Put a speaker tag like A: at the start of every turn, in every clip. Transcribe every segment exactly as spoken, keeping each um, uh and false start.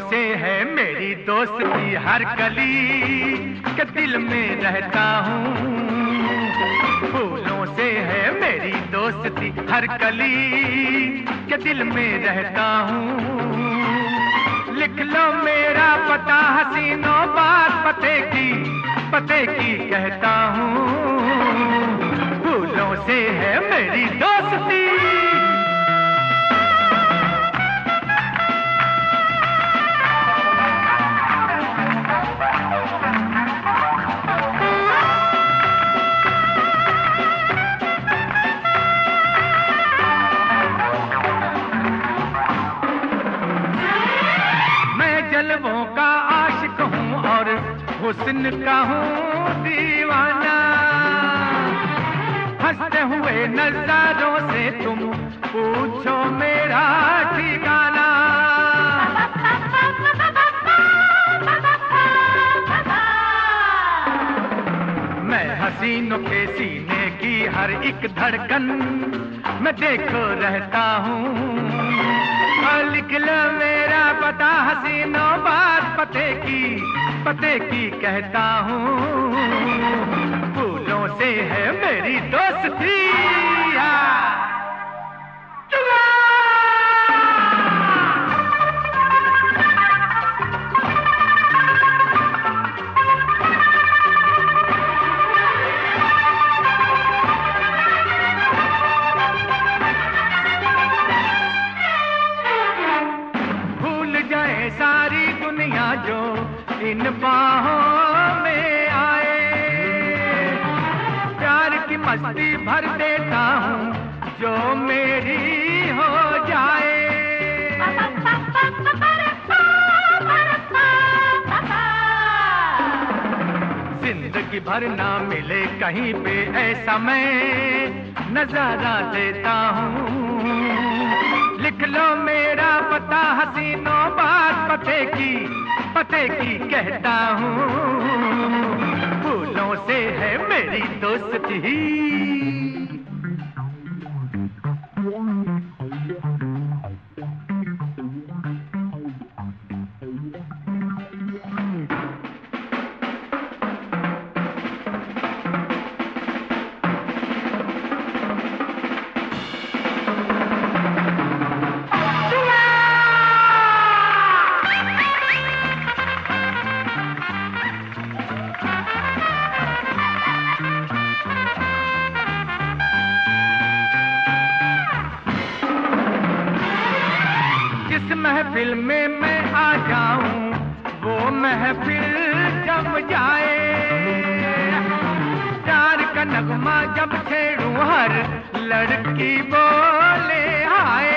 A: से है मेरी दोस्ती, हर गली के दिल में रहता हूँ। फूलों से है मेरी दोस्ती, हर गली के दिल में रहता हूँ। लिख लो मेरा पता हसीनों, बात पते की पते की कहता हूँ। फूलों से है मेरी दोस्ती। जलवों का आशिक हूँ और हुस्न का हूँ दीवाना। हंसते हुए नजारों से तुम पूछो मेरा ठिकाना। मैं हसीनों के सीने की हर एक धड़कन मैं देखो रहता हूँ। लिख लो मेरा पता हसीनों, बात पते की पते की कहता हूँ। फूलों से है मेरी दोस्ती। सारी दुनिया जो इन बाहों में आए, प्यार की मस्ती भर देता हूँ जो मेरी हो जाए। जिंदगी भर ना मिले कहीं पे ऐसा मैं नजारा देता हूँ। लिख लो मेरा पता हसीनों, बात पते की पते की कहता हूँ। फूलों से है मेरी दोस्ती। जिस महफिल में मैं आ जाऊं वो महफिल जम जाए। प्यार का नगमा जब छेड़ूं हर लड़की बोले हाय।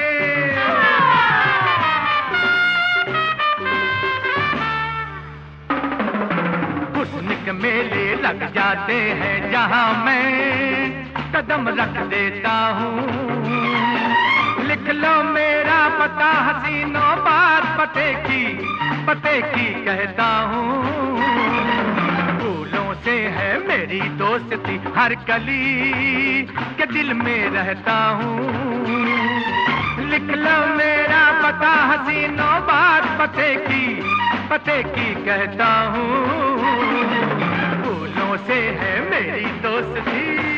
A: हुस्न के मेले लग जाते हैं जहां मैं कदम रख देता हूँ। लिख लो मेरा पता हसीनों, बात पते की पते की कहता हूँ। फूलों से है मेरी दोस्ती, हर गली के दिल में रहता हूँ। लिख लो मेरा पता हसीनों, बात पते की पते की कहता हूँ। फूलों से है मेरी दोस्ती।